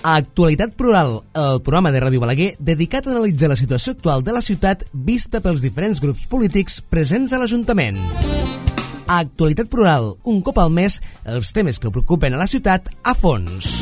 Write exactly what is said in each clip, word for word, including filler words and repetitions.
A Actualitat Plural, el programa de Ràdio Balaguer dedicat a analitzar la situació actual de la ciutat vista pels diferents grups polítics presents a l'Ajuntament. A Actualitat Plural, un cop al mes, els temes que preocupen a la ciutat a fons.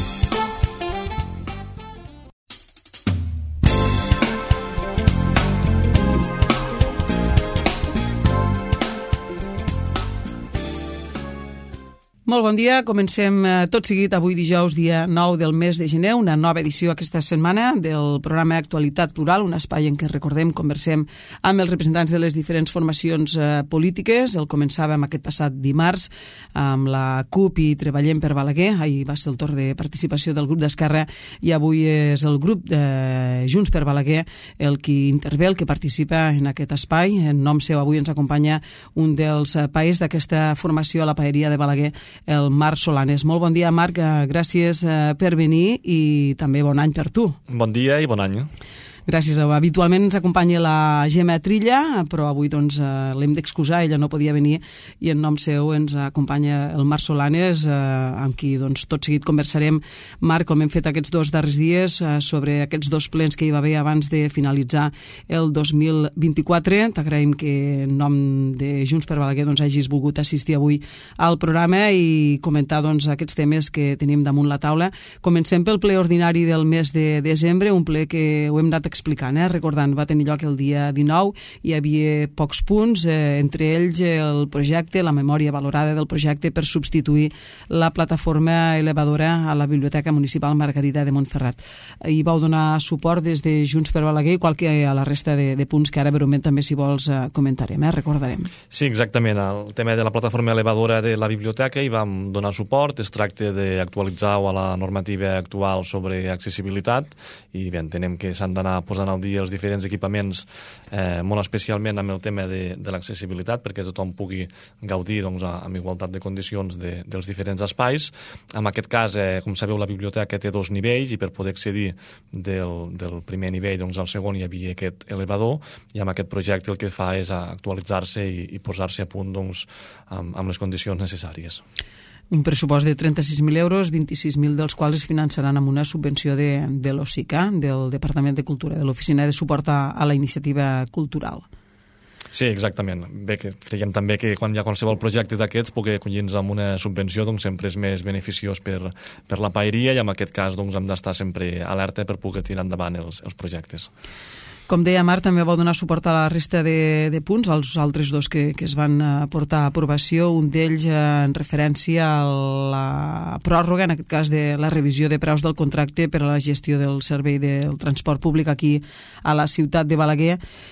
Molt bon dia, comencem tot seguit avui dijous, dia nou del mes de gener, una nova edició aquesta setmana del programa Actualitat Plural, un espai en què recordem, conversem amb els representants de les diferents formacions eh, polítiques. El començàvem aquest passat dimarts amb la CUP i Treballem per Balaguer, ahir va ser el torn de participació del grup d'Esquerra i avui és el grup de Junts per Balaguer el qui intervé, el que participa en aquest espai. En nom seu avui ens acompanya un dels paers d'aquesta formació a la paeria de Balaguer, el Marc Solanes. Molt bon dia, Marc, gràcies per venir i també bon any per tu. Bon dia i bon any. Gràcies. Habitualment ens acompanya la Gemma Trilla, però avui doncs, l'hem d'excusar, ella no podia venir i en nom seu ens acompanya el Marc Solanes, eh, amb qui doncs, tot seguit conversarem, Marc, com hem fet aquests dos darrers dies, eh, sobre aquests dos plens que hi va haver abans de finalitzar el dos mil vint-i-quatre. T'agraïm que en nom de Junts per Balaguer doncs, hagis volgut assistir avui al programa i comentar doncs, aquests temes que tenim damunt la taula. Comencem pel ple ordinari del mes de desembre, un ple que ho hem anat explicant, eh? Recordant, va tenir lloc el dia dinou, hi havia pocs punts, eh, entre ells el projecte, la memòria valorada del projecte per substituir la plataforma elevadora a la Biblioteca Municipal Margarida de Montferrat. Hi vau donar suport des de Junts per Balaguer, igual que a la resta de, de punts que ara breument també si vols eh, comentarem, eh? Recordarem. Sí, exactament, el tema de la plataforma elevadora de la biblioteca hi vam donar suport. Es tracta d'actualitzar la normativa actual sobre accessibilitat i bé, entenem que s'han d'anar posant al dia els diferents equipaments, eh, molt especialment amb el tema de, de l'accessibilitat, perquè tothom pugui gaudir doncs, amb igualtat de condicions de, dels diferents espais. En aquest cas, eh, com sabeu, la biblioteca té dos nivells i per poder accedir del, del primer nivell doncs, al segon hi havia aquest elevador i amb aquest projecte el que fa és actualitzar-se i, i posar-se a punt doncs, amb, amb les condicions necessàries. Un pressupost de trenta-sis mil euros, vint-i-sis mil dels quals es finançaran amb una subvenció de, de l'O S I C A, del Departament de Cultura, de l'Oficina de Suport a, a la Iniciativa Cultural. Sí, exactament. Bé, que creiem també que quan hi ha qualsevol projecte d'aquests, poder acollir-nos amb una subvenció doncs, sempre és més beneficiós per, per la paeria i en aquest cas doncs, hem d'estar sempre alerta per poder tirar endavant els, els projectes. Com deia Marc, també va donar suport a la resta de, de punts, als altres dos que, que es van portar a aprovació, un d'ells en referència a la pròrroga, en aquest cas de la revisió de preus del contracte per a la gestió del servei del transport públic aquí a la ciutat de Balaguer,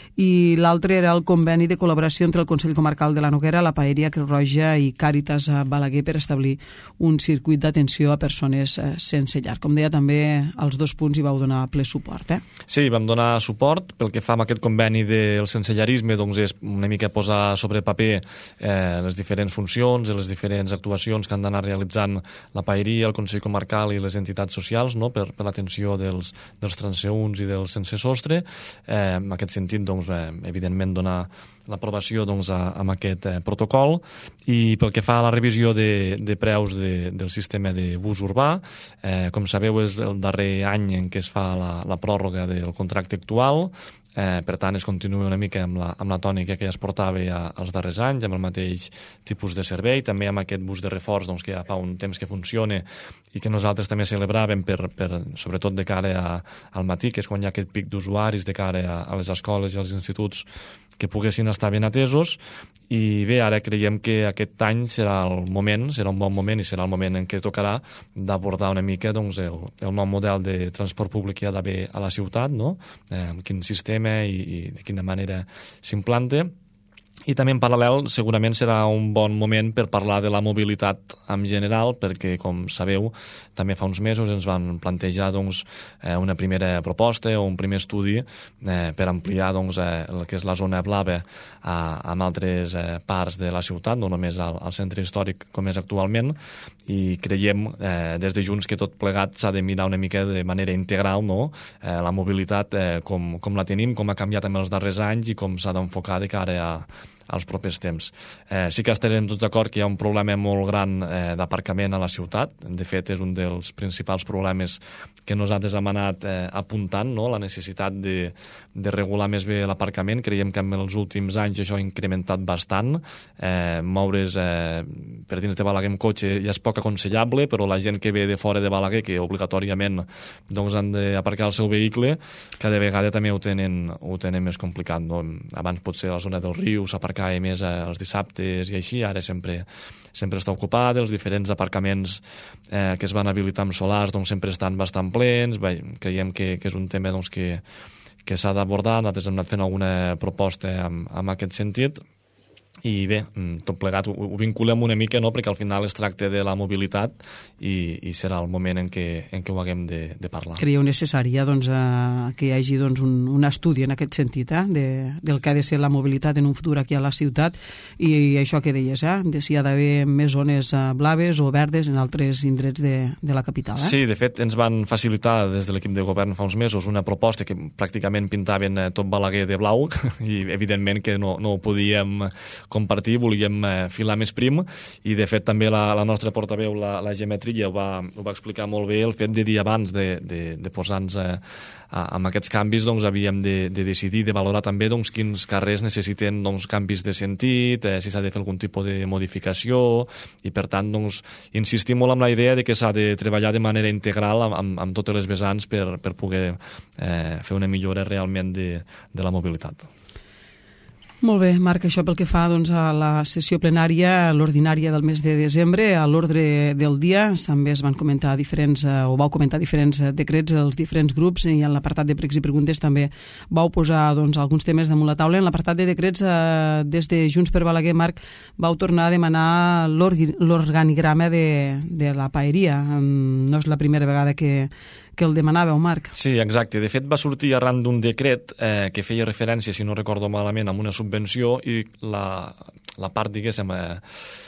i l'altre era el conveni de col·laboració entre el Consell Comarcal de la Noguera, la Paeria Creu Roja i Càritas a Balaguer per establir un circuit d'atenció a persones sense llar. Com deia, també als dos punts hi vau donar ple suport. Eh? Sí, vam donar suport. Pel que fa amb aquest conveni del sensellarisme, doncs és una mica posar sobre paper eh, les diferents funcions i les diferents actuacions que han d'anar realitzant la paeria, el Consell Comarcal i les entitats socials, no? per, per l'atenció dels, dels transeünts i dels sense sostre. Eh, en aquest sentit, doncs, eh, evidentment, donar l'aprovació doncs, a, amb aquest eh, protocol. I pel que fa a la revisió de, de preus de, del sistema de bus urbà, eh, com sabeu, és el darrer any en què es fa la, la pròrroga del contracte actual. Eh, per tant, es continua una mica amb la, amb la tònica que ja es portava ja als darrers anys, amb el mateix tipus de servei, també amb aquest bus de reforç doncs, que ja fa un temps que funciona i que nosaltres també celebràvem, per, per, sobretot de cara a, al matí, que és quan hi ha aquest pic d'usuaris de cara a, a les escoles i als instituts que poguessin estar ben atesos. I bé, ara creiem que aquest any serà el moment, serà un bon moment i serà el moment en què tocarà d'abordar una mica doncs, el, el nou model de transport públic que hi ha d'haver a la ciutat, no? eh, amb quin sistema i, i de quina manera s'implanta. I també en paral·lel segurament serà un bon moment per parlar de la mobilitat en general, perquè com sabeu també fa uns mesos ens van plantejar doncs, eh, una primera proposta o un primer estudi eh, per ampliar doncs, eh, el que és la zona blava a, a altres eh, parts de la ciutat, no només al, al centre històric com és actualment, i creiem eh, des de Junts que tot plegat s'ha de mirar una mica de manera integral, no? eh, la mobilitat eh, com, com la tenim, com ha canviat en els darrers anys i com s'ha d'enfocar de cara a als propers temps. Eh, sí que estarem tots d'acord que hi ha un problema molt gran eh, d'aparcament a la ciutat. De fet, és un dels principals problemes que nosaltres hem anat eh, apuntant, no? La necessitat de, de regular més bé l'aparcament. Creiem que en els últims anys això ha incrementat bastant. Eh, moure's eh, per dins de Balaguer amb cotxe ja és poc aconsellable, però la gent que ve de fora de Balaguer, que obligatòriament doncs, han d'aparcar el seu vehicle, cada vegada també ho tenen, ho tenen més complicat. No? Abans potser a la zona del riu s'aparcava més els dissabtes i així, ara sempre, sempre està ocupada. Els diferents aparcaments eh, que es van habilitar amb solars doncs, sempre estan bastant plens. Bé, creiem que, que és un tema doncs, que, que s'ha d'abordar. Nosaltres hem anat fent alguna proposta en, en aquest sentit. I bé, tot plegat ho, ho vinculem una mica, no?, perquè al final es tracta de la mobilitat i, i serà el moment en què, en què ho haguem de, de parlar. Creieu necessària doncs, eh, que hi hagi doncs, un, un estudi en aquest sentit eh, de, del que ha de ser la mobilitat en un futur aquí a la ciutat i, i això que deies, eh, de si hi ha d'haver més zones eh, blaves o verdes en altres indrets de, de la capital. Eh? Sí, de fet ens van facilitar des de l'equip de govern fa uns mesos una proposta que pràcticament pintaven eh, tot Balaguer de blau i evidentment que no, no ho podíem compartir, volíem eh, filar més prim i de fet també la, la nostra portaveu, la, la Gemma Trilla, ho va, ho va explicar molt bé. El fet de dir abans de, de, de posar-nos eh, amb aquests canvis doncs havíem de, de decidir, de valorar també doncs, quins carrers necessiten doncs, canvis de sentit, eh, si s'ha de fer algun tipus de modificació i per tant doncs, insistim molt amb la idea de que s'ha de treballar de manera integral amb, amb, amb totes les vessants per, per poder eh, fer una millora realment de, de la mobilitat. Molt bé, Marc, això pel que fa doncs, a la sessió plenària, l'ordinària del mes de desembre, a l'ordre del dia, també es van comentar diferents, o vau comentar diferents decrets als diferents grups i en l'apartat de pregs i preguntes també vau posar doncs, alguns temes damunt la taula. En l'apartat de decrets, eh, des de Junts per Balaguer, Marc, vau tornar a demanar l'organigrama de, de la paeria. No és la primera vegada que que el demanàveu, Marc. Sí, exacte. De fet, va sortir arran d'un decret eh, que feia referència, si no recordo malament, a una subvenció i la, la part, diguéssim, eh,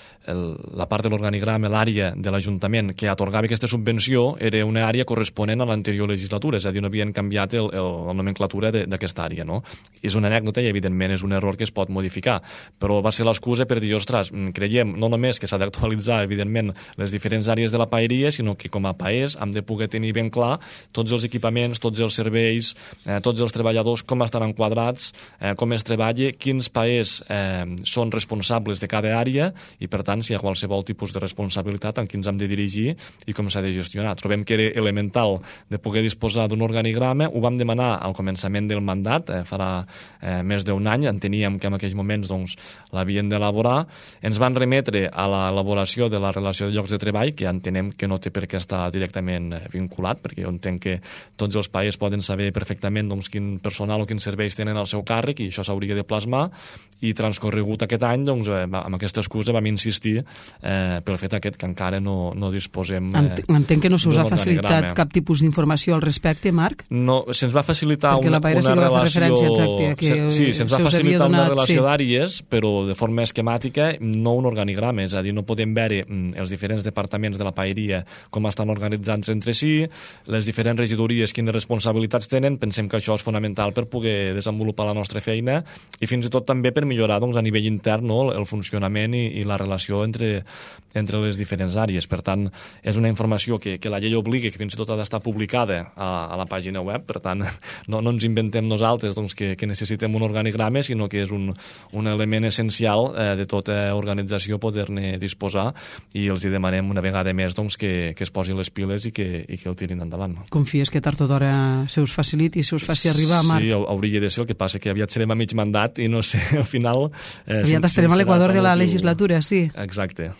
el, la part de l'organigrama, l'àrea de l'Ajuntament que atorgava aquesta subvenció era una àrea corresponent a l'anterior legislatura, és a dir, no havien canviat el, el, la nomenclatura d'aquesta àrea, no? És una anècdota i, evidentment, és un error que es pot modificar, però va ser l'excusa per dir, ostres, creiem no només que s'ha d'actualitzar, evidentment, les diferents àrees de la paeria, sinó que com a país hem de poder tenir ben clar tots els equipaments, tots els serveis, eh, tots els treballadors, com estan enquadrats, eh, com es treballa, quins paers eh, són responsables de cada àrea i, per tant, si hi ha qualsevol tipus de responsabilitat en qui ens hem de dirigir i com s'ha de gestionar. Trobem que era elemental de poder disposar d'un organigrama, ho vam demanar al començament del mandat, eh, farà eh, més d'un any, enteníem que en aquells moments doncs, l'havien d'elaborar, ens van remetre a l'elaboració de la relació de llocs de treball, que entenem que no té per què estar directament vinculat, perquè jo entenc que tots els països poden saber perfectament doncs, quin personal o quins serveis tenen al seu càrrec i això s'hauria de plasmar, i transcorregut aquest any, doncs, eh, amb aquesta excusa vam insistir Eh, pel fet aquest que encara no, no disposem eh, entenc que no se us ha facilitat cap tipus d'informació al respecte, Marc? No, se'ns va facilitar perquè una, una sí relació exacte, que se, sí, se'ns va facilitar donat, una relació sí. d'àrees, però de forma esquemàtica, no un organigrama, és a dir, no podem veure els diferents departaments de la paeria com estan organitzats entre si, les diferents regidories quines responsabilitats tenen. Pensem que això és fonamental per poder desenvolupar la nostra feina i fins i tot també per millorar doncs, a nivell intern no, el funcionament i, i la relació entre, entre les diferents àrees. Per tant, és una informació que, que la llei obliga, que fins i tot ha d'estar publicada a, a la pàgina web, per tant, no, no ens inventem nosaltres doncs, que, que necessitem un organigrama, sinó que és un, un element essencial eh, de tota organització poder-ne disposar i els hi demanem una vegada més doncs, que, que es posi les piles i que, i que el tirin endavant. Confies que tard o d'hora se us faciliti i se us faci arribar, Marc? Sí, hauria de ser, el que passa que aviat serem a mig mandat i no sé, al final... Eh, aviat estarem a l'equador de la legislatura, sí. Exacte.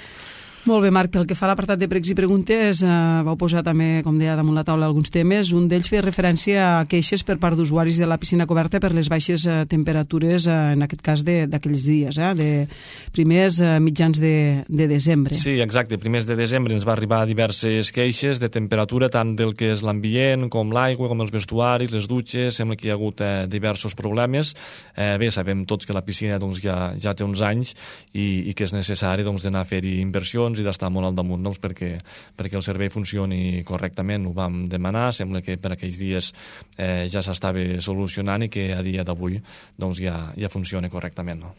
Molt bé, Marc, pel que fa a l'apartat de pregs i preguntes, eh, vau posar també, com deia, damunt la taula alguns temes. Un d'ells feia referència a queixes per part d'usuaris de la piscina coberta per les baixes eh, temperatures, eh, en aquest cas d'aquells dies, eh, de primers eh, mitjans de, de desembre. Sí, exacte. Primers de desembre ens va arribar diverses queixes de temperatura, tant del que és l'ambient, com l'aigua, com els vestuaris, les dutxes. Sembla que hi ha hagut eh, diversos problemes. Eh, bé, sabem tots que la piscina doncs, ja, ja té uns anys i, i que és necessari doncs, d'anar a fer-hi inversions funcions i d'estar molt al damunt, doncs, perquè, perquè el servei funcioni correctament. Ho vam demanar, sembla que per aquells dies eh, ja s'estava solucionant i que a dia d'avui doncs, ja, ja funciona correctament. No?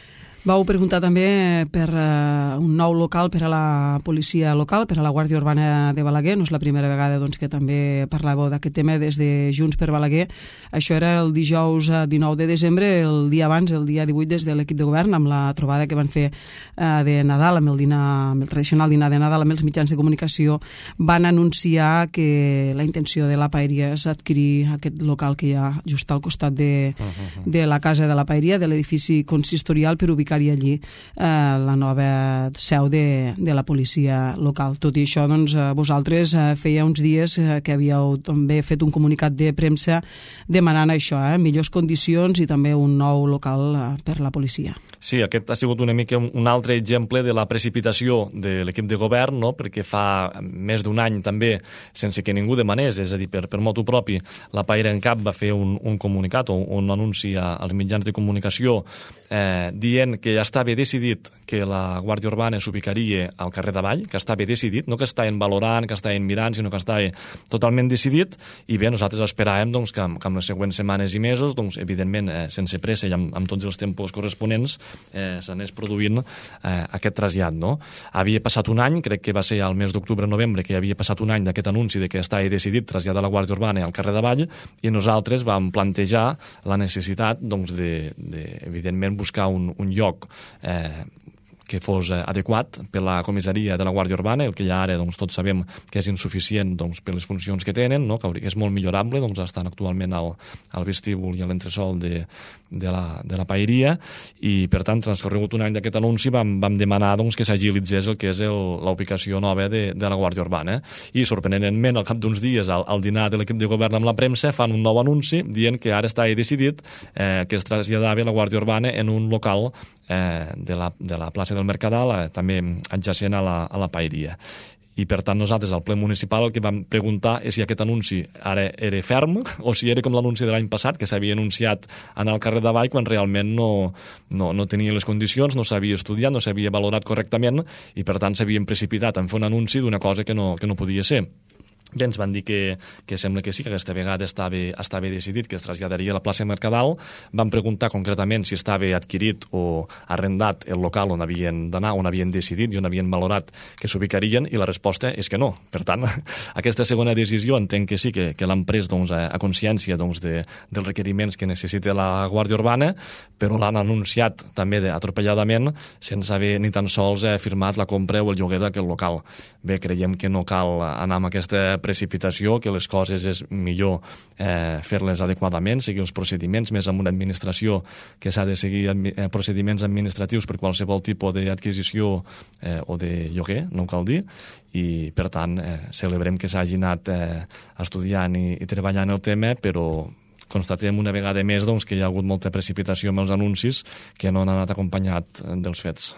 Vau preguntar també per uh, un nou local per a la policia local, per a la Guàrdia Urbana de Balaguer. No és la primera vegada doncs, que també parlàveu d'aquest tema des de Junts per Balaguer. Això era el dijous dinou de desembre, el dia abans, el dia divuit, des de l'equip de govern, amb la trobada que van fer uh, de Nadal, amb el, dinar, amb el tradicional dinar de Nadal, amb els mitjans de comunicació, van anunciar que la intenció de la Paeria és adquirir aquest local que hi ha just al costat de, de la casa de la Paeria, de l'edifici consistorial, per ubicar allí eh, la nova seu de, de la policia local. Tot i això, doncs, vosaltres eh, feia uns dies eh, que havíeu també fet un comunicat de premsa demanant això, eh, millors condicions i també un nou local eh, per la policia. Sí, aquest ha sigut una mica un altre exemple de la precipitació de l'equip de govern, no? Perquè fa més d'un any també, sense que ningú demanés, és a dir, per, per motu propi, la Paeria en Cap va fer un, un comunicat o un anunci als mitjans de comunicació eh, dient que ja estava decidit que la Guàrdia Urbana s'ubicaria al carrer d'Avall, que estava decidit, no que estaven valorant, que estaven mirant, sinó que estava totalment decidit, i bé, nosaltres esperàvem doncs, que, que en les següents setmanes i mesos, doncs, evidentment, eh, sense pressa i amb, amb tots els tempos corresponents, eh, s'anés produint eh, aquest trasllat. No? Havia passat un any, crec que va ser al mes d'octubre-novembre, que havia passat un any d'aquest anunci de que estava decidit traslladar la Guàrdia Urbana al carrer d'Avall, i nosaltres vam plantejar la necessitat, doncs, de, de, evidentment, buscar un, un lloc eh, que fos eh, adequat per la comissaria de la Guàrdia Urbana. El que hi ha ara, doncs, tots sabem que és insuficient doncs, per les funcions que tenen, no? Que és molt millorable, doncs, estan actualment al, al vestíbul i a l'entresol de, de, la, de la Paeria, i per tant, transcorregut un any d'aquest anunci, vam, vam demanar doncs, que s'agilitzés el que és la ubicació nova de, de la Guàrdia Urbana. I sorprenentment, al cap d'uns dies, al, al dinar de l'equip de govern amb la premsa, fan un nou anunci dient que ara està decidit eh, que es traslladava la Guàrdia Urbana en un local eh, de, la, de la plaça del Mercadal, eh, també adjacent a la, a la Paeria. I per tant nosaltres al ple municipal el que vam preguntar és si aquest anunci ara era ferm o si era com l'anunci de l'any passat, que s'havia anunciat anar al carrer d'Avall quan realment no, no, no tenia les condicions, no s'havia estudiat, no s'havia valorat correctament, i per tant s'havien precipitat en fer un anunci d'una cosa que no, que no podia ser. Bé, ens van dir que, que sembla que sí, que aquesta vegada estava, estava decidit que es traslladaria a la plaça Mercadal. Vam preguntar concretament si estava adquirit o arrendat el local on havien d'anar, on havien decidit i on havien valorat que s'ubicarien, i la resposta és que no. Per tant, aquesta segona decisió entenc que sí, que, que l'han pres doncs, a, a consciència doncs, de, dels requeriments que necessita la Guàrdia Urbana, però l'han anunciat també atropelladament, sense haver ni tan sols eh, firmat la compra o el lloguer d'aquest local. Bé, creiem que no cal anar amb aquesta precipitació, que les coses és millor eh, fer-les adequadament, seguir els procediments, més amb una administració que s'ha de seguir eh, procediments administratius per qualsevol tipus d'adquisició eh, o de lloguer, no cal dir, i per tant eh, celebrem que s'hagi anat eh, estudiant i, i treballant el tema, però constatem una vegada més doncs, que hi ha hagut molta precipitació amb els anuncis que no han anat acompanyat dels fets.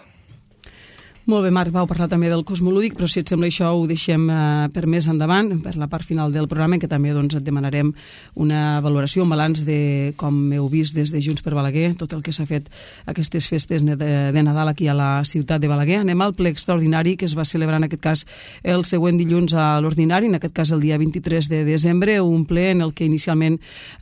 Molt bé, Marc, vau parlar també del cosmolúdic, però si et sembla això ho deixem eh, per més endavant, per la part final del programa, que també doncs, et demanarem una valoració, un balanç de com heu vist des de Junts per Balaguer, tot el que s'ha fet aquestes festes de, de Nadal aquí a la ciutat de Balaguer. Anem al ple extraordinari que es va celebrar en aquest cas el següent dilluns a l'ordinari, en aquest cas el dia vint-i-tres de desembre, un ple en el que inicialment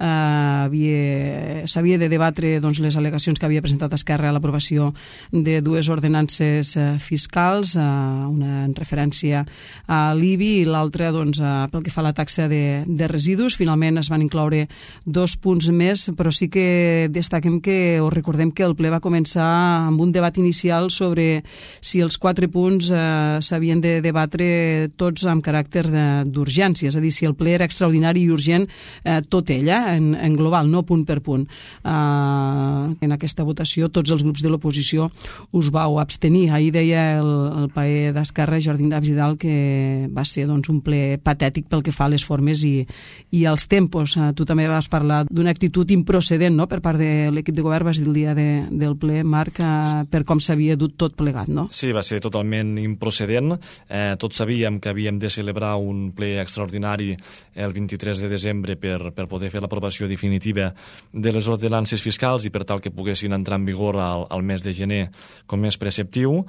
eh, s'havia de debatre doncs, les al·legacions que havia presentat Esquerra a l'aprovació de dues ordenances eh, fiscals, eh, una en referència a l'I B I i l'altra doncs, eh, pel que fa a la taxa de, de residus. Finalment es van incloure dos punts més, però sí que destaquem que, o recordem que el ple va començar amb un debat inicial sobre si els quatre punts eh, s'havien de debatre tots amb caràcter d'urgència, és a dir, si el ple era extraordinari i urgent eh, tot ell, eh, en, en global, no punt per punt. Eh, en aquesta votació tots els grups de l'oposició us vau abstenir. Ahir deia el, el paer d'Esquerra, Jordi Vidal, que va ser doncs, un ple patètic pel que fa a les formes i, i als tempos. Tu també vas parlar d'una actitud improcedent, no?, per part de l'equip de govern, vas dir el dia de, del ple, Marc, eh, per com s'havia dut tot plegat, no? Sí, va ser totalment improcedent. Eh, tots sabíem que havíem de celebrar un ple extraordinari el vint-i-tres de desembre per, per poder fer l'aprovació definitiva de les ordenances fiscals i per tal que poguessin entrar en vigor al, al mes de gener com més preceptiu, però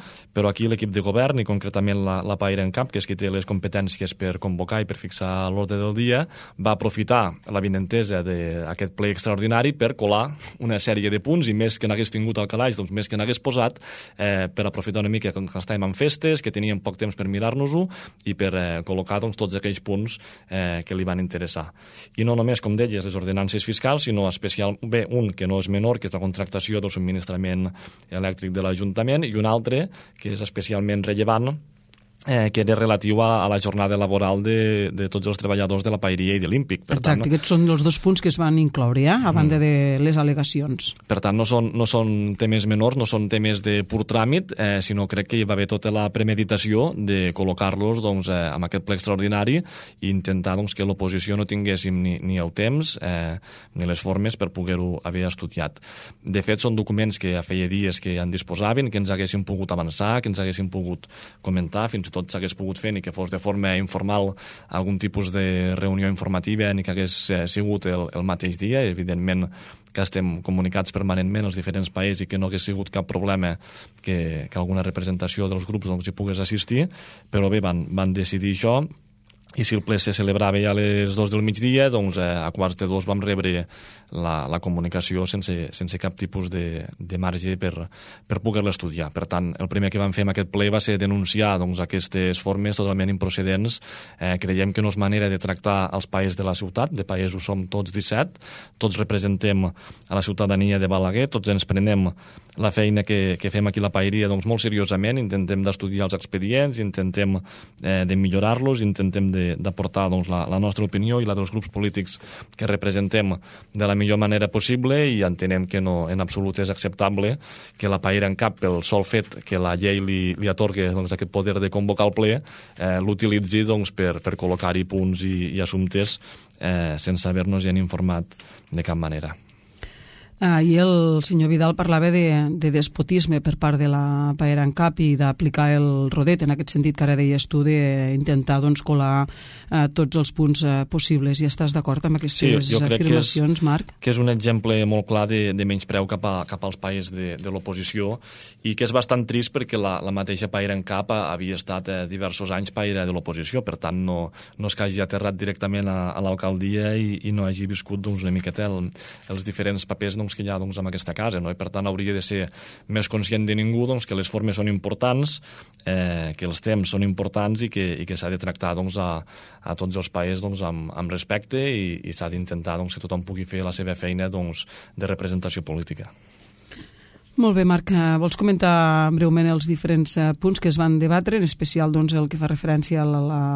però aquí l'equip de govern, i concretament la, la PAIRENCAP, que és qui té les competències per convocar i per fixar l'ordre del dia, va aprofitar la vinentesa d'aquest ple extraordinari per colar una sèrie de punts, i més que n'hagués tingut al calaix, doncs més que n'hagués posat, eh, per aprofitar una mica que estàvem en festes, que teníem poc temps per mirar-nos-ho, i per eh, col·locar doncs, tots aquells punts eh, que li van interessar. I no només, com deies, les ordenances fiscals, sinó especial, bé, un que no és menor, que és la contractació del subministrament elèctric de l'Ajuntament, i un altre, que és especialment rellevant, eh, que era relatiu a, a la jornada laboral de, de tots els treballadors de la Paeria i de l'Ímpic. Per Exacte, tant, aquests són els dos punts que es van incloure, eh, a banda mm. de les al·legacions. Per tant, no són, no són temes menors, no són temes de pur tràmit, eh, sinó crec que hi va haver tota la premeditació de col·locar-los doncs, eh, en aquest ple extraordinari i intentar doncs, que l'oposició no tinguéssim ni, ni el temps eh, ni les formes per poder-ho haver estudiat. De fet, són documents que feia dies que en disposaven, que ens haguéssim pogut avançar, que ens haguéssim pogut comentar, fins i tot s'hagués pogut fer, ni que fos de forma informal algun tipus de reunió informativa, ni que hagués eh, sigut el, el mateix dia. Evidentment que estem comunicats permanentment als diferents països i que no hagués sigut cap problema que, que alguna representació dels grups doncs, hi pogués assistir, però bé, van, van decidir això. I si el ple se celebrava ja a les dos del migdia, doncs eh, a quarts de dos vam rebre la, la comunicació sense, sense cap tipus de, de marge per, per poder-la estudiar. Per tant, el primer que vam fer en aquest ple va ser denunciar doncs, aquestes formes totalment improcedents. Eh, creiem que no és manera de tractar els països de la ciutat, de països som tots disset, tots representem a la ciutadania de Balaguer, tots ens prenem la feina que, que fem aquí a la Paeria doncs, molt seriosament, intentem d'estudiar els expedients, intentem eh, de millorar-los, intentem de d'aportar doncs, la, la nostra opinió i la dels grups polítics que representem de la millor manera possible, i entenem que no en absolut és acceptable que la PAIRENCAP, pel sol fet que la llei li, li atorga doncs, aquest poder de convocar el ple, eh, l'utilitzi doncs, per, per col·locar-hi punts i, i assumptes eh, sense haver-nos ja informat de cap manera. Ahir el senyor Vidal parlava de, de despotisme per part de la PAIRENCAP i d'aplicar el rodet, en aquest sentit que ara deies tu, d'intentar doncs, colar eh, tots els punts eh, possibles. I estàs d'acord amb aquestes sí, afirmacions, que és, Marc? Que és un exemple molt clar de, de menyspreu cap, a, cap als països de, de l'oposició, i que és bastant trist perquè la, la mateixa PAIRENCAP havia estat eh, diversos anys paire de l'oposició, per tant no, no és que hagi aterrat directament a, a l'alcaldia i, i no hagi viscut doncs, una miqueta el, els diferents papers doncs, que hi ha doncs, en aquesta casa, no? I per tant hauria de ser més conscient de ningú doncs, que les formes són importants, eh, que els temps són importants i que, i que s'ha de tractar doncs, a, a tots els països doncs, amb, amb respecte, i, i s'ha d'intentar doncs, que tothom pugui fer la seva feina doncs, de representació política. Molt bé, Marc. Vols comentar breument els diferents punts que es van debatre, en especial doncs, el que fa referència a la, la,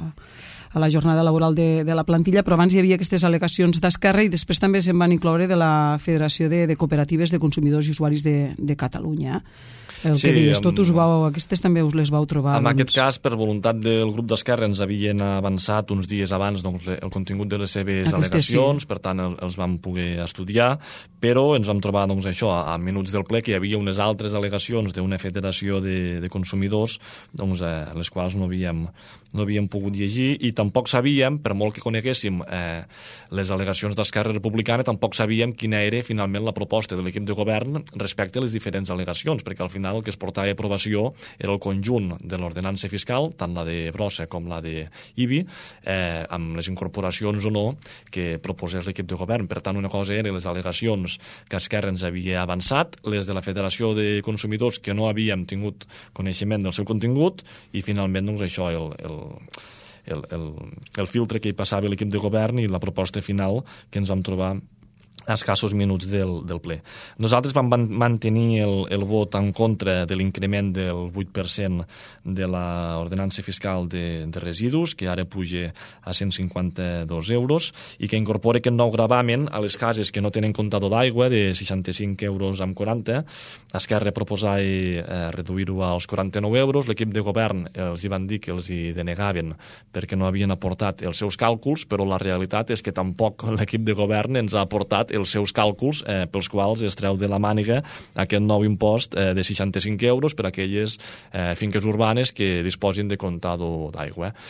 a la jornada laboral de, de la plantilla, però abans hi havia aquestes al·legacions d'Esquerra i després també se'n van incloure de la Federació de, de Cooperatives de Consumidors i Usuaris de, de Catalunya. El sí, que deies, tot us vau, aquestes també us les vau trobar. En doncs... aquest cas, per voluntat del grup d'Esquerra, ens havien avançat uns dies abans doncs, el contingut de les seves aquestes al·legacions, sí. Per tant el, els vam poder estudiar, però ens vam trobar doncs, això, a, a minuts del ple, que hi havia unes altres al·legacions d'una federació de, de consumidors, doncs, eh, les quals no havíem, no havíem pogut llegir, i tampoc sabíem, per molt que coneguéssim eh, les al·legacions d'Esquerra Republicana, tampoc sabíem quina era finalment la proposta de l'equip de govern respecte a les diferents al·legacions, perquè al final el que es portava a aprovació era el conjunt de l'ordenança fiscal, tant la de Brossa com la de I B I, eh, amb les incorporacions o no que proposés l'equip de govern. Per tant, una cosa eren les al·legacions que Esquerra ens havia avançat, les de la Federació de Consumidors que no havíem tingut coneixement del seu contingut, i finalment doncs, això, el, el, el, el, el filtre que hi passava l'equip de govern i la proposta final que ens vam trobar a escassos minuts del, del ple. Nosaltres vam mantenir el, el vot en contra de l'increment del vuit per cent de l'ordenança fiscal de, de residus, que ara puja a cent cinquanta-dos euros, i que incorpora aquest nou gravamen a les cases que no tenen comptador d'aigua de seixanta-cinc euros amb quaranta. Esquerra proposava eh, reduir-ho als quaranta-nou euros. L'equip de govern els hi van dir que els hi denegaven perquè no havien aportat els seus càlculs, però la realitat és que tampoc l'equip de govern ens ha aportat els seus càlculs eh, pels quals es treu de la màniga aquest nou impost eh, de seixanta-cinc euros per a aquelles eh, finques urbanes que disposin de comptador d'aigua.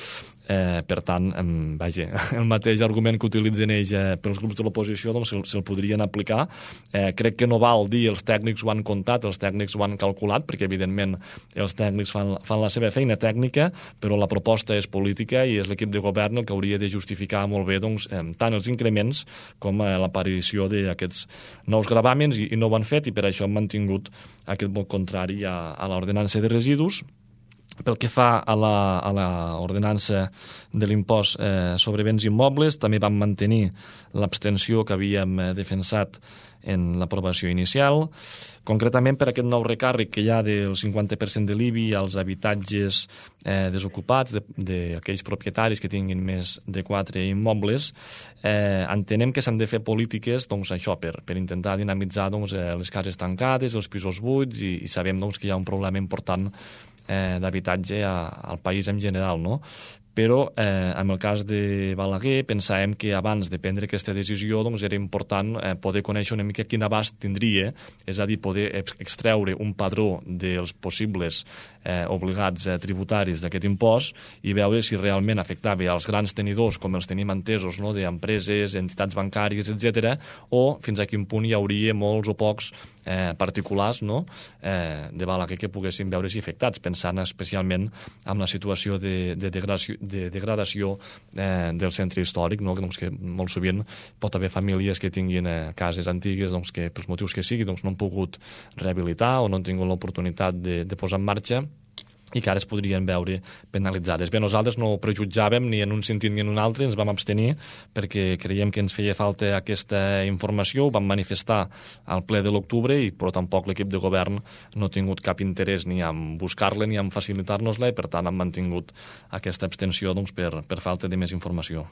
Eh, per tant, eh, vaja, el mateix argument que utilitzen ells eh, pels grups de l'oposició doncs se'l se podrien aplicar. Eh, crec que no val dir els tècnics ho han comptat, els tècnics ho han calculat, perquè evidentment els tècnics fan, fan la seva feina tècnica, però la proposta és política i és l'equip de govern el que hauria de justificar molt bé doncs, eh, tant els increments com eh, l'aparició d'aquests nous gravàmens, i, i no ho han fet, i per això han mantingut aquest vot contrari a, a l'ordenança de residus. Pel que fa a l'ordenança de l'impost eh, sobre béns immobles, també vam mantenir l'abstenció que havíem eh, defensat en l'aprovació inicial. Concretament per aquest nou recàrrec que hi ha del cinquanta per cent de l'I B I als habitatges eh, desocupats d'aquells de, propietaris que tinguin més de quatre immobles, eh, entenem que s'han de fer polítiques doncs, això, per, per intentar dinamitzar doncs, eh, les cases tancades, els pisos buits, i, i sabem doncs, que hi ha un problema important eh, d'habitatge al país en general, no? Però eh, en el cas de Balaguer pensàvem que abans de prendre aquesta decisió doncs, era important eh, poder conèixer una mica quin abast tindria, és a dir, poder extreure un padró dels possibles eh, obligats eh, tributaris d'aquest impost i veure si realment afectava als grans tenidors, com els tenim entesos, no?, d'empreses, entitats bancàries, etcètera, o fins a quin punt hi hauria molts o pocs eh, particulars, no?, eh, de Balaguer que poguessin veure si afectats, pensant especialment en la situació de, de degradació de degradació eh, del centre històric, no? doncs que molt sovint pot haver famílies que tinguin eh, cases antigues doncs que pels motius que sigui doncs no han pogut rehabilitar o no han tingut l'oportunitat de, de posar en marxa i que ara es podrien veure penalitzades. Bé, nosaltres no ho prejutjàvem ni en un sentit ni en un altre, ens vam abstenir perquè creiem que ens feia falta aquesta informació, ho vam manifestar al ple de l'octubre, i però tampoc l'equip de govern no ha tingut cap interès ni en buscar-la ni en facilitar-nos-la, i per tant han mantingut aquesta abstenció doncs, per, per falta de més informació.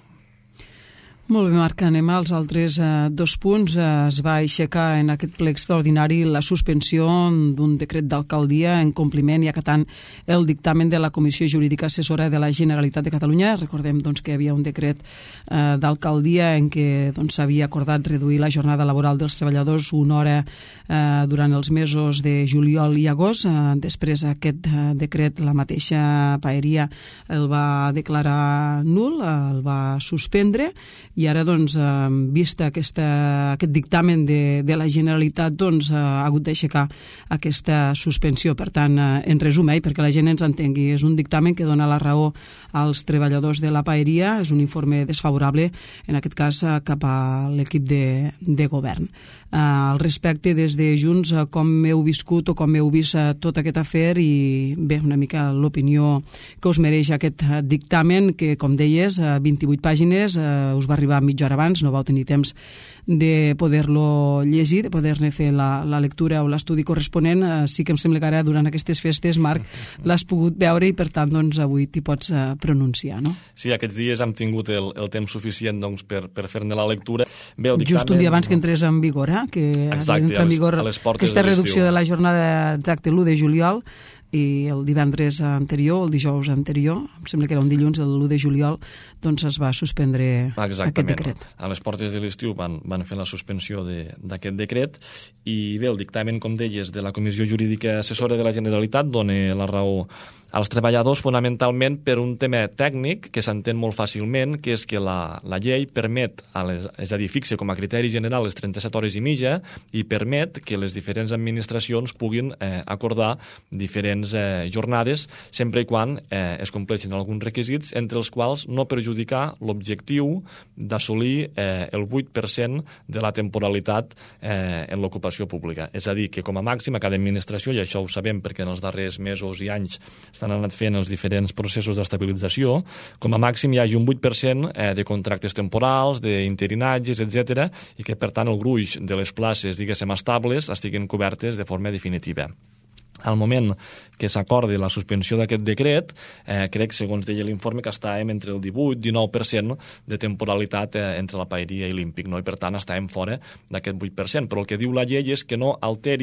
Molt bé, Marc, anem als altres eh, dos punts. Eh, es va aixecar en aquest ple extraordinari la suspensió d'un decret d'alcaldia en compliment i acatant el dictamen de la Comissió Jurídica Assessora de la Generalitat de Catalunya. Recordem doncs, que hi havia un decret eh, d'alcaldia en què s'havia doncs, acordat reduir la jornada laboral dels treballadors una hora eh, durant els mesos de juliol i agost. Eh, després aquest eh, decret la mateixa Paeria el va declarar nul, eh, el va suspendre, i ara, doncs, eh, vista aquesta, aquest dictamen de, de la Generalitat, doncs, eh, ha hagut d'aixecar aquesta suspensió. Per tant, eh, en resum, eh, perquè la gent ens entengui, és un dictamen que dona la raó als treballadors de la Paeria, és un informe desfavorable, en aquest cas, eh, cap a l'equip de, de govern. Eh, al respecte, des de Junts, eh, com heu viscut o com heu vist eh, tot aquest afer, i bé, una mica l'opinió que us mereix aquest eh, dictamen, que, com deies, eh, vint-i-vuit pàgines, eh, us va arribar mitja hora abans, no vau tenir temps de poder-lo llegir, de poder-ne fer la, la lectura o l'estudi corresponent. Eh, sí que em sembla que ara, durant aquestes festes, Marc, l'has pogut veure i, per tant, doncs, avui t'hi pots eh, pronunciar, no? Sí, aquests dies hem tingut el, el temps suficient doncs, per, per fer-ne la lectura. Bé, el dictamen... Just un dia abans que entrés en vigor, eh? que exacte, entra en vigor a les, a les aquesta de reducció de la jornada exacta l'u de juliol, i el divendres anterior, el dijous anterior, em sembla que era un dilluns, l'u de juliol, doncs es va suspendre Exactament. Aquest decret. A les portes de l'estiu van, van fer la suspensió d'aquest de, decret, i bé, el dictamen, com deies, de la Comissió Jurídica Assessora de la Generalitat dona la raó als treballadors fonamentalment per un tema tècnic que s'entén molt fàcilment, que és que la, la llei permet, a les, és a dir, fixa com a criteri general les trenta-set hores i mitja, i permet que les diferents administracions puguin eh, acordar diferents eh, jornades, sempre i quan eh, es compleixin alguns requisits, entre els quals no perjudicar l'objectiu d'assolir eh, el vuit per cent de la temporalitat eh, en l'ocupació pública. És a dir, que com a màxim a cada administració, i això ho sabem perquè en els darrers mesos i anys s'han anat fent els diferents processos d'estabilització, com a màxim hi hagi un vuit per cent eh, de contractes temporals, d'interinatges, etcètera, i que per tant el gruix de les places, diguéssim, estables estiguin cobertes de forma definitiva. Al moment que s'acordi la suspensió d'aquest decret, eh, crec, segons deia l'informe, que estàvem entre el divuit i dinou per cent de temporalitat eh, entre la Paeria i l'Ímpic, no? I per tant estàvem fora d'aquest vuit per cent. Però el que diu la llei és que no alteri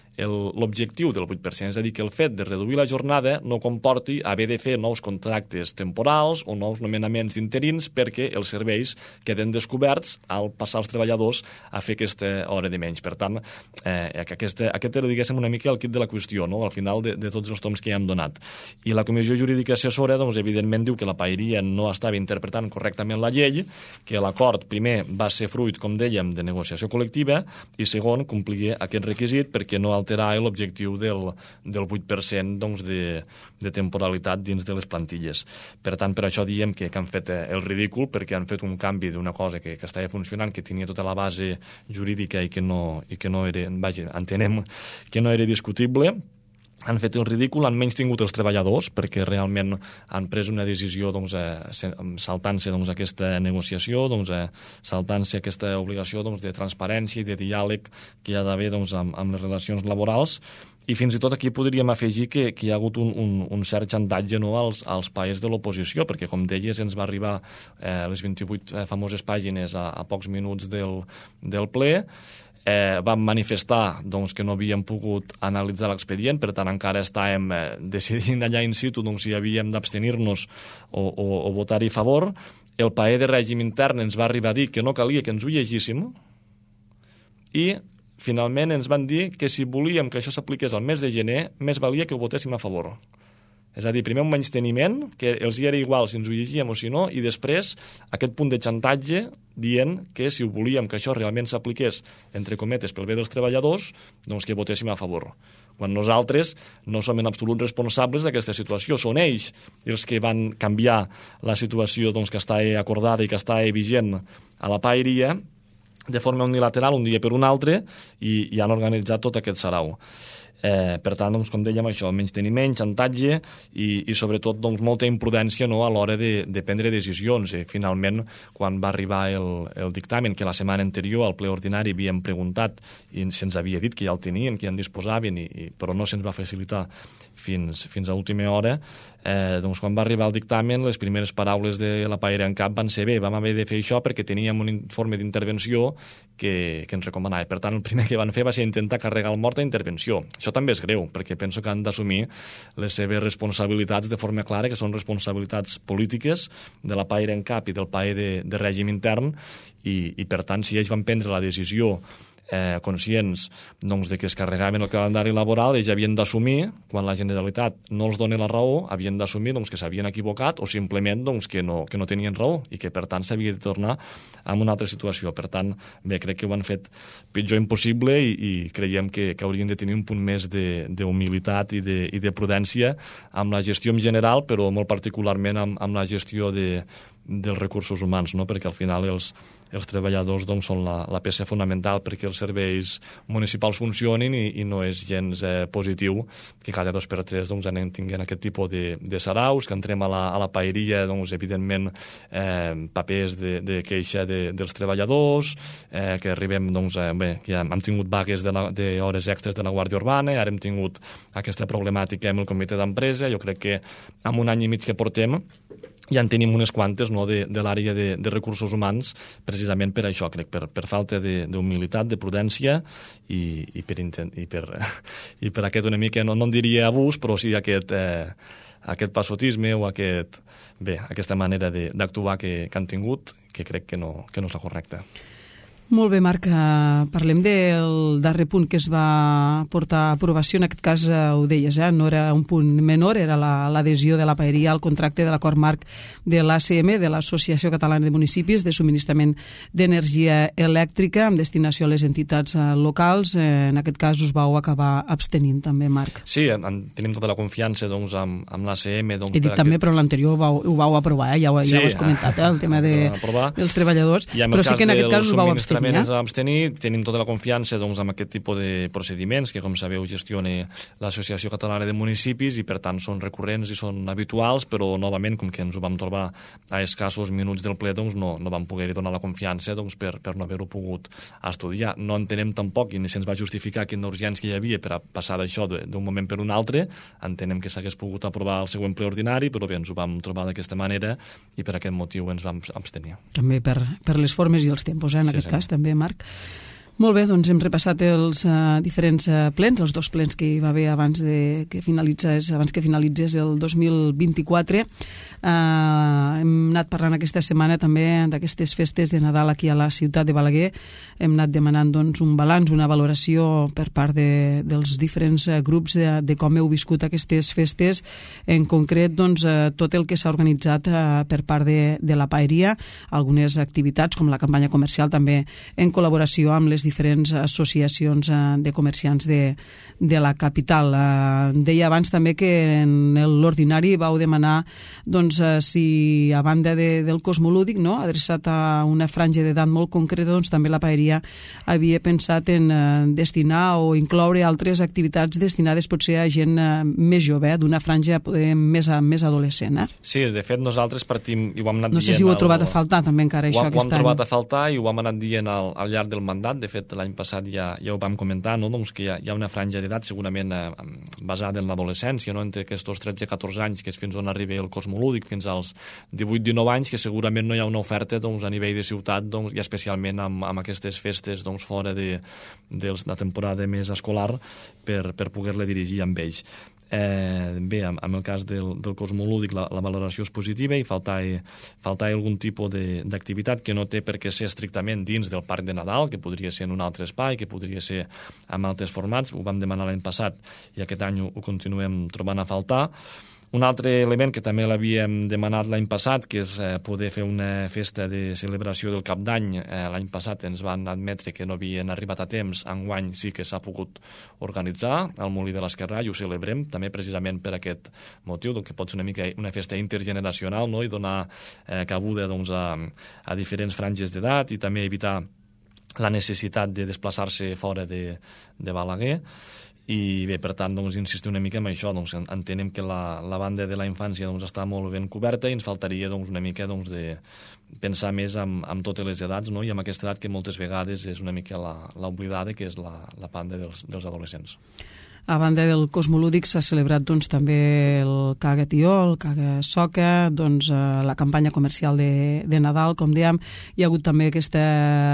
l'objectiu del vuit per cent, és a dir, que el fet de reduir la jornada no comporti haver de fer nous contractes temporals o nous nomenaments d'interins perquè els serveis queden descoberts al passar els treballadors a fer aquesta hora de menys. Per tant, eh, aquesta, aquest era, diguéssim, una mica el kit de la qüestió, no?, al final de, de tots els toms que ja hem donat. I la Comissió Jurídica Assessora, doncs, evidentment, diu que la paeria no estava interpretant correctament la llei, que l'acord, primer, va ser fruit, com dèiem, de negociació col·lectiva, i segon, complia aquest requisit perquè no alterava l'objectiu del, del vuit per cent doncs, de, de temporalitat dins de les plantilles. Per tant, per això diem que, que han fet el ridícul, perquè han fet un canvi d'una cosa que, que estava funcionant, que tenia tota la base jurídica i que no, i que no era, vaja, entenem que no era discutible. Han fet el ridícul, han menys tingut els treballadors perquè realment han pres una decisió doncs, eh, saltant-se doncs, aquesta negociació, doncs, eh, saltant-se aquesta obligació doncs, de transparència i de diàleg que hi ha d'haver doncs, amb, amb les relacions laborals. I fins i tot aquí podríem afegir que, que hi ha hagut un, un, un cert xantatge, no?, als, als paers de l'oposició, perquè, com deies, ens va arribar eh, les vint-i-vuit eh, famoses pàgines a, a pocs minuts del, del ple. Eh, vam manifestar doncs, que no havíem pogut analitzar l'expedient, per tant encara estàvem eh, decidint allà in situ doncs, si havíem d'abstenir-nos o, o, o votar-hi a favor. El paer de règim intern ens va arribar a dir que no calia que ens ho llegíssim i finalment ens van dir que si volíem que això s'apliqués al mes de gener, més valia que ho votéssim a favor. És a dir, primer un menysteniment, que els hi era igual si ens ho llegíem o si no, i després aquest punt de xantatge dient que si ho volíem que això realment s'apliqués, entre cometes, pel bé dels treballadors, doncs que votéssim a favor. Quan nosaltres no som en absolut responsables d'aquesta situació. Són ells els que van canviar la situació doncs, que estava acordada i que estava vigent a la paeria de forma unilateral un dia per un altre i, i han organitzat tot aquest sarau. Eh, per tant, doncs, com dèiem, això, menysteniment, xantatge i, i sobretot doncs, molta imprudència, no?, a l'hora de, de prendre decisions. I finalment, quan va arribar el, el dictamen, que la setmana anterior al ple ordinari havíem preguntat i se'ns havia dit que ja el tenien, que ja en disposaven, i, i, però no se'ns va facilitar fins, fins a última hora, eh, doncs quan va arribar el dictamen, les primeres paraules de la Paera en Cap van ser bé, vam haver de fer això perquè teníem un informe d'intervenció que, que ens recomanava. Per tant, el primer que van fer va ser intentar carregar el mort a intervenció. Això també és greu, perquè penso que han d'assumir les seves responsabilitats de forma clara, que són responsabilitats polítiques de la Paera en Cap i del Paer de, de règim intern, i, i per tant, si ells van prendre la decisió Eh, conscients doncs, de que es carregaven el calendari laboral, ells havien d'assumir, quan la Generalitat no els dona la raó, havien d'assumir doncs, que s'havien equivocat o simplement doncs, que, no, que no tenien raó i que per tant s'havia de tornar a una altra situació. Per tant, bé, crec que ho han fet pitjor impossible i, i creiem que, que haurien de tenir un punt més d'humilitat i, de, i de prudència amb la gestió en general, però molt particularment amb, amb la gestió de dels recursos humans, no? Perquè al final els, els treballadors doncs, són la, la peça fonamental perquè els serveis municipals funcionin i, i no és gens eh, positiu que cada dos per tres doncs, anem tinguent aquest tipus de, de saraus, que entrem a la, a la paeria, doncs, evidentment, eh, papers de, de queixa de, dels treballadors, eh, que arribem, doncs, eh, bé, que ja hem tingut vagues d'hores extres de la Guàrdia Urbana, ara hem tingut aquesta problemàtica amb el comitè d'empresa. Jo crec que en un any i mig que portem ja en tenim unes quantes, no?, de, de l'àrea de, de recursos humans, precisament per això, crec, per, per falta d'humilitat, de, de prudència i, i, per intent, i, per, i per aquest una mica, no, no en diria abús, però sí aquest, eh, aquest passotisme o aquest, bé, aquesta manera d'actuar que, que han tingut, que crec que no, que no és la correcta. Molt bé, Marc, uh, parlem del darrer punt que es va portar a aprovació, en aquest cas uh, ho deies, eh? No era un punt menor, era l'adhesió la, de la paeria al contracte de l'acord marc de l'A C M, de l'Associació Catalana de Municipis, de subministrament d'energia elèctrica amb destinació a les entitats uh, locals. Uh, en aquest cas us vau acabar abstenint també, Marc. Sí, en, tenim tota la confiança doncs, amb, amb l'A C M. Doncs, He dit també, aquest... però l'anterior ho, ho vau aprovar, eh? ja, ho, sí, ja ho has comentat, eh? El tema de, dels treballadors, però sí que en aquest cas us vau abstenir. Ens vam abstenir, tenim tota la confiança doncs, amb aquest tipus de procediments que, com sabeu, gestiona l'Associació Catalana de Municipis i, per tant, són recurrents i són habituals, però, novament, com que ens ho vam trobar a escassos minuts del ple, doncs, no, no vam poder donar la confiança doncs, per, per no haver-ho pogut estudiar. No entenem tampoc, i ni se'ns va justificar quina urgència hi havia per a passar d'això d'un moment per un altre. Entenem que s'hagués pogut aprovar el següent ple ordinari, però bé, ens ho vam trobar d'aquesta manera i per aquest motiu ens vam abstenir. També per, per les formes i els tempos, eh, en sí, aquest sí. cas, també, Marc. Molt bé, doncs hem repassat els uh, diferents uh, plens, els dos plens que hi va haver abans de que finalitzés, abans que finalitzés el dos mil vint-i-quatre. Uh, hem anat parlant aquesta setmana també d'aquestes festes de Nadal aquí a la ciutat de Balaguer. Hem anat demanant doncs, un balanç, una valoració per part de, dels diferents uh, grups de, de com heu viscut aquestes festes, en concret doncs, uh, tot el que s'ha organitzat uh, per part de, de la paeria, algunes activitats com la campanya comercial també en col·laboració amb les diferents associacions de comerciants de, de la capital. Deia abans també que en l'ordinari vau demanar doncs, si a banda de, del cosmolúdic, no, adreçat a una franja d'edat molt concreta, doncs també la paeria havia pensat en destinar o incloure altres activitats destinades potser a gent més jove, d'una franja més, més adolescent. Eh? Sí, de fet nosaltres partim i ho hem anat no dient... No sé si ho heu al... trobat a faltar també encara això ho, aquest any. Ho hem trobat a faltar i ho hem anat dient al, al llarg del mandat. De fet, l'any passat ja, ja ho vam comentar, no? doncs que hi ha, hi ha una franja d'edat segurament eh, basada en l'adolescència, no? entre aquests tretze catorze anys, que és fins on arriba el cosmolúdic, fins als divuit dinou anys, que segurament no hi ha una oferta doncs, a nivell de ciutat, doncs, i especialment amb, amb aquestes festes doncs, fora de, de la temporada més escolar, per, per poder-la dirigir amb ells. Eh, bé, en, en el cas del, del cosmolúdic la, la valoració és positiva i faltava, faltava algun tipus d'activitat que no té per què ser estrictament dins del Parc de Nadal, que podria ser en un altre espai, que podria ser en altres formats. Ho vam demanar l'any passat i aquest any ho, ho continuem trobant a faltar. Un altre element que també l'havíem demanat l'any passat, que és eh, poder fer una festa de celebració del Cap d'Any. Eh, l'any passat ens van admetre que no havien arribat a temps. Enguany sí que s'ha pogut organitzar al Molí de l'Esquerrà i ho celebrem, també precisament per aquest motiu, doncs, que pot ser una mica una festa intergeneracional, no? I donar eh, cabuda doncs, a, a diferents franges d'edat i també evitar la necessitat de desplaçar-se fora de, de Balaguer. I bé, per tant, doncs, insistir una mica en això. Doncs, entenem que la, la banda de la infància doncs, està molt ben coberta i ens faltaria doncs, una mica doncs, de pensar més en, en totes les edats, no? I amb aquesta edat que moltes vegades és una mica l'oblidada, que és la, la banda dels, dels adolescents. A banda del cosmolúdic s'ha celebrat doncs, també el Caga Tió, el Caga Soca, doncs, eh, la campanya comercial de, de Nadal, com dèiem. Hi ha hagut també aquesta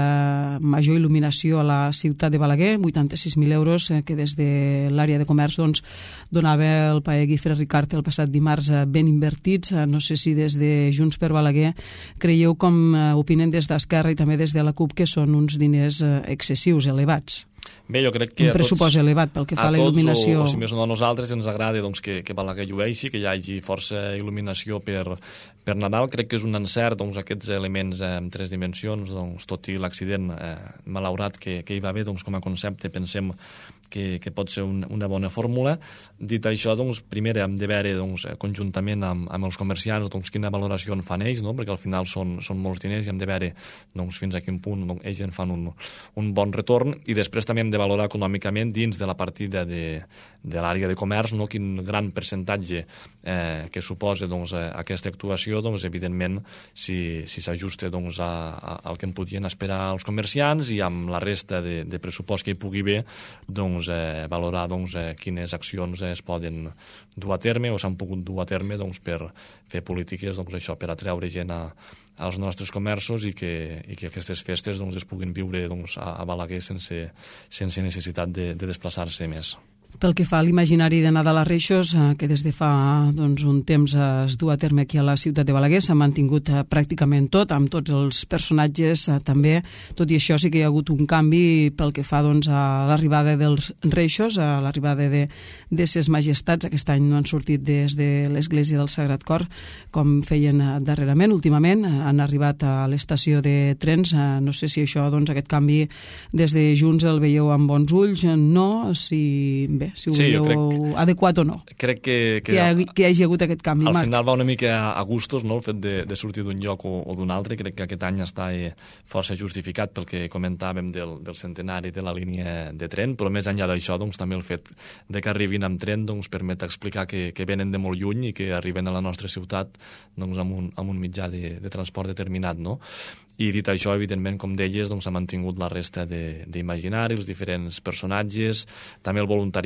major il·luminació a la ciutat de Balaguer, vuitanta-sis mil euros, eh, que des de l'àrea de comerç doncs, donava el paller Guifré Ricard el passat dimarts eh, ben invertits. Eh, no sé si des de Junts per Balaguer creieu, com eh, opinen des d'Esquerra i també des de la CUP, que són uns diners eh, excessius, elevats. Bé, jo crec que un pressupost tots, elevat pel que fa a la il·luminació. O, o si més no, a nosaltres ens agrada doncs, que, que Balaguer llueixi, que hi hagi força il·luminació per, per Nadal. Crec que és un encert doncs, aquests elements eh, en tres dimensions, doncs, tot i l'accident eh, malaurat que, que hi va haver, doncs, com a concepte pensem que, que pot ser un, una bona fórmula. Dit això, doncs, primer hem de veure doncs, conjuntament amb, amb els comerciants doncs, quina valoració en fan ells, no? Perquè al final són, són molts diners i hem de veure doncs, fins a quin punt doncs, ells en fan un, un bon retorn, i després també hem de valorar econòmicament dins de la partida de, de l'àrea de comerç, no? Quin gran percentatge eh, que suposa doncs, aquesta actuació, doncs, evidentment, si s'ajusta si doncs, a, a, al que en podien esperar els comerciants, i amb la resta de, de pressupost que hi pugui haver, doncs, eh, valorar doncs, eh, quines accions eh, es poden dur a terme o s'han pogut dur a terme doncs, per fer polítiques doncs, això, per atreure gent a, als nostres comerços i que, i que aquestes festes doncs, es puguin viure doncs, a, a Balaguer sense, sense necessitat de, de desplaçar-se més. Pel que fa a l'imaginari de Nadal a Reixos, eh, que des de fa doncs, un temps es du a terme aquí a la ciutat de Balaguer, s'ha mantingut eh, pràcticament tot, amb tots els personatges eh, també. Tot i això sí que hi ha hagut un canvi pel que fa doncs, a l'arribada dels Reixos, a l'arribada de, de ses majestats. Aquest any no han sortit des de l'Església del Sagrat Cor, com feien eh, darrerament. Últimament eh, han arribat a l'estació de trens. Eh, no sé si això, doncs, aquest canvi des de Junts el veieu amb bons ulls, no, si... Bé, si ho sí, veieu crec, adequat o no. Crec que... Que, que, hi, que hi hagi hagut aquest canvi. Al Marc. final va una mica a gustos, no?, el fet de, de sortir d'un lloc o, o d'un altre. Crec que aquest any està eh, força justificat pel que comentàvem del, del centenari de la línia de tren, però més enllà d'això, doncs, també el fet de que arribin amb tren doncs, permet explicar que, que venen de molt lluny i que arriben a la nostra ciutat doncs, amb, un, amb un mitjà de, de transport determinat, no? I dit això, evidentment, com deies, doncs, ha mantingut la resta d'imaginari, els diferents personatges, també el voluntariat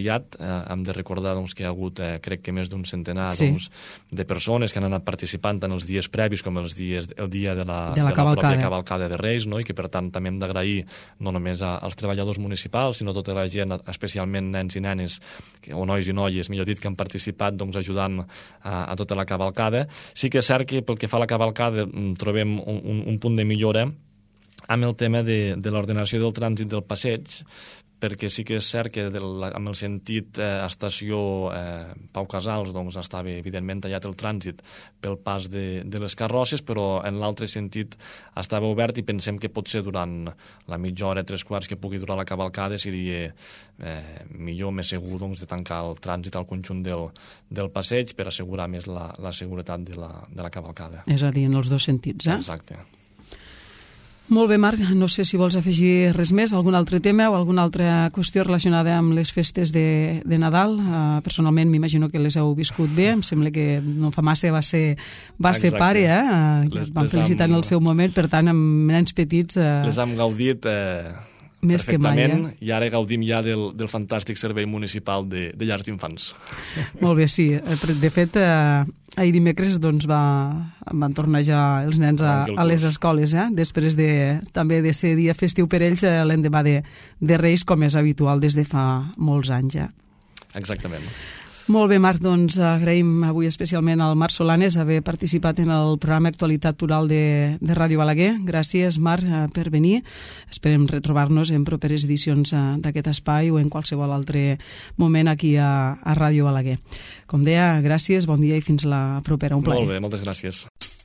variat. Eh, hem de recordar doncs, que hi ha hagut, eh, crec que més d'un centenar Sí. doncs, de persones que han anat participant tant els dies previs com els dies, el dia de la, De la de la cavalcada. pròpia cavalcada de Reis, no? I que per tant també hem d'agrair no només a, als treballadors municipals, sinó a tota la gent, especialment nens i nenes, que, o nois i noies, millor dit, que han participat doncs, ajudant a, a tota la cavalcada. Sí que és cert que pel que fa a la cavalcada trobem un, un, un punt de millora amb el tema de, de l'ordenació del trànsit del passeig, perquè sí que és cert que del, amb el sentit eh, estació eh, Pau Casals doncs, estava evidentment tallat el trànsit pel pas de, de les carrosses, però en l'altre sentit estava obert i pensem que potser durant la mitja hora, tres quarts que pugui durar la cavalcada seria eh, millor, més segur doncs, de tancar el trànsit al conjunt del, del passeig per assegurar més la, la seguretat de la, de la cavalcada. És a dir, en els dos sentits, eh? Exacte. Molt bé, Marc, no sé si vols afegir res més, algun altre tema o alguna altra qüestió relacionada amb les festes de, de Nadal. Uh, personalment m'imagino que les heu viscut bé, em sembla que no fa massa va ser, va ser pare, eh? Uh, les, vam les felicitar hem... en el seu moment, per tant, amb nens petits... Uh... Les hem gaudit... Eh... Més que mai, eh? I ara gaudim ja del, del fantàstic servei municipal de, de llars d'infants. Molt bé, sí. De fet, eh, ahir dimecres doncs, va, van tornar ja els nens a, a les escoles, eh? Després de, també de ser dia festiu per ells, eh, l'endemà de, de Reis, com és habitual des de fa molts anys ja. Exactament. Molt bé, Marc, doncs agraïm avui especialment al Marc Solanes haver participat en el programa Actualitat Plural de, de Ràdio Balaguer. Gràcies, Marc, per venir. Esperem retrobar-nos en properes edicions d'aquest espai o en qualsevol altre moment aquí a, a Ràdio Balaguer. Com deia, gràcies, bon dia i fins la propera. Un plaer. Molt bé, moltes gràcies.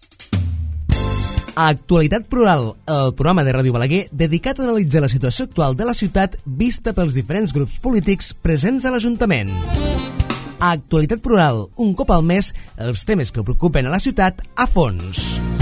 Actualitat Plural, el programa de Ràdio Balaguer dedicat a analitzar la situació actual de la ciutat vista pels diferents grups polítics presents a l'Ajuntament. Actualitat Plural, un cop al mes, els temes que preocupen a la ciutat a fons.